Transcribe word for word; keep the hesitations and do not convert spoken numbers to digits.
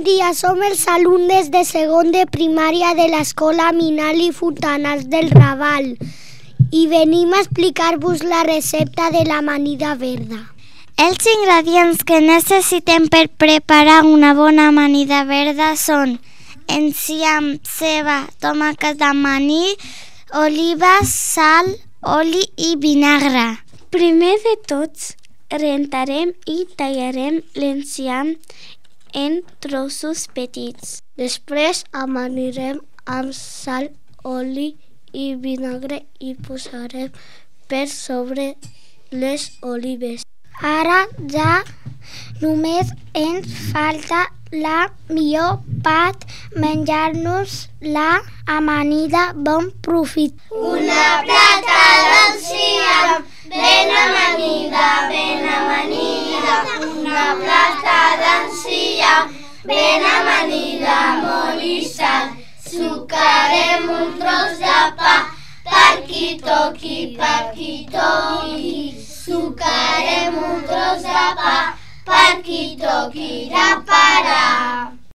dia, som els alumnes de segon de primària de l'Escola Minali Fontanals del Raval i venim a explicar-vos la recepta de l'amanida verda. Els ingredients que necessitem per preparar una bona amanida verda són enciam, ceba, tomàquet d'amanir, olives, sal, oli i vinagre. Primer de tots, rentarem i tallarem l'enciam en trossos petits. Després amanirem amb sal, oli i vinagre i posarem per sobre les olives. Ara ja només ens falta la millor part, menjar-nos la amanida. Bon profit! Una plata d'enciam ben amanida, ben amanida. Una plata d'enciam ben amanida, molt i sal. Sucarem un tros de pa, per qui toqui, per qui toqui. Sucarem un tros de pa, per qui toqui de parar.